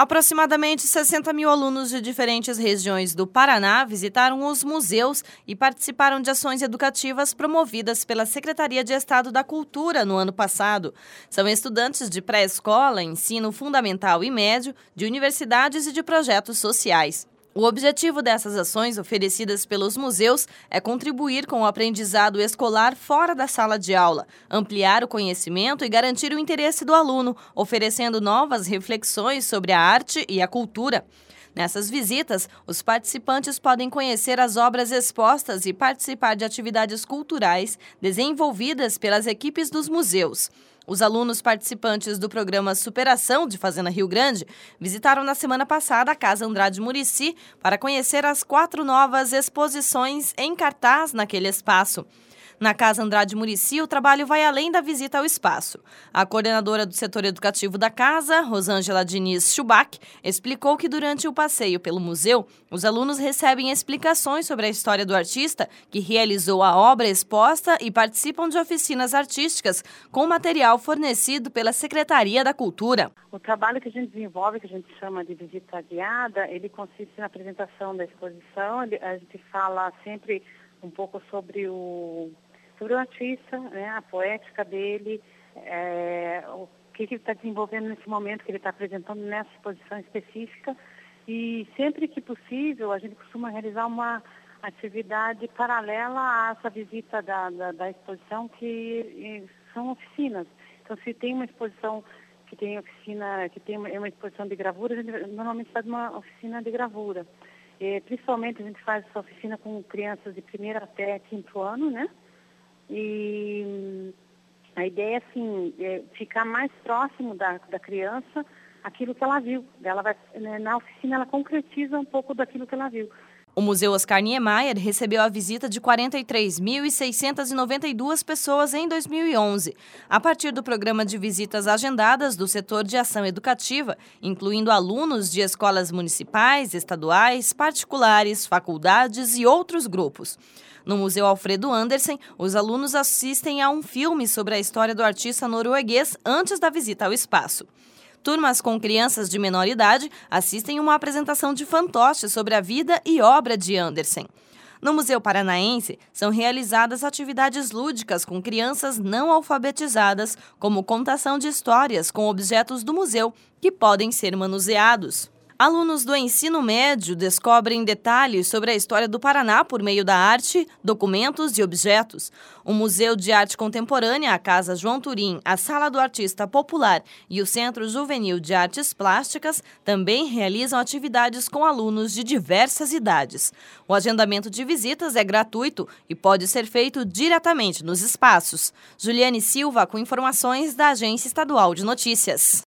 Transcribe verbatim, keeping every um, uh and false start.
Aproximadamente sessenta mil alunos de diferentes regiões do Paraná visitaram os museus e participaram de ações educativas promovidas pela Secretaria de Estado da Cultura no ano passado. São estudantes de pré-escola, ensino fundamental e médio, de universidades e de projetos sociais. O objetivo dessas ações oferecidas pelos museus é contribuir com o aprendizado escolar fora da sala de aula, ampliar o conhecimento e garantir o interesse do aluno, oferecendo novas reflexões sobre a arte e a cultura. Nessas visitas, os participantes podem conhecer as obras expostas e participar de atividades culturais desenvolvidas pelas equipes dos museus. Os alunos participantes do programa Superação de Fazenda Rio Grande visitaram na semana passada a Casa Andrade Murici para conhecer as quatro novas exposições em cartaz naquele espaço. Na Casa Andrade Murici, o trabalho vai além da visita ao espaço. A coordenadora do setor educativo da casa, Rosângela Diniz Schuback, explicou que durante o passeio pelo museu, os alunos recebem explicações sobre a história do artista que realizou a obra exposta e participam de oficinas artísticas com material fornecido pela Secretaria da Cultura. O trabalho que a gente desenvolve, que a gente chama de visita guiada, ele consiste na apresentação da exposição. A gente fala sempre um pouco sobre o... sobre o artista, né, a poética dele, é, o que, que ele está desenvolvendo nesse momento que ele está apresentando nessa exposição específica. E sempre que possível, a gente costuma realizar uma atividade paralela a essa visita da, da, da exposição, que são oficinas. Então, se tem uma exposição que tem oficina, que tem uma, uma exposição de gravura, a gente normalmente faz uma oficina de gravura. E, principalmente, a gente faz essa oficina com crianças de primeiro até quinto ano, né? E a ideia, assim, é ficar mais próximo da, da criança aquilo que ela viu. Ela vai, né, na oficina, ela concretiza um pouco daquilo que ela viu. O Museu Oscar Niemeyer recebeu a visita de quarenta e três mil seiscentas e noventa e duas pessoas em dois mil e onze, a partir do programa de visitas agendadas do setor de ação educativa, incluindo alunos de escolas municipais, estaduais, particulares, faculdades e outros grupos. No Museu Alfredo Andersen, os alunos assistem a um filme sobre a história do artista norueguês antes da visita ao espaço. Turmas com crianças de menor idade assistem uma apresentação de fantoche sobre a vida e obra de Andersen. No Museu Paranaense, são realizadas atividades lúdicas com crianças não alfabetizadas, como contação de histórias com objetos do museu, que podem ser manuseados. Alunos do ensino médio descobrem detalhes sobre a história do Paraná por meio da arte, documentos e objetos. O Museu de Arte Contemporânea, a Casa João Turim, a Sala do Artista Popular e o Centro Juvenil de Artes Plásticas também realizam atividades com alunos de diversas idades. O agendamento de visitas é gratuito e pode ser feito diretamente nos espaços. Juliane Silva, com informações da Agência Estadual de Notícias.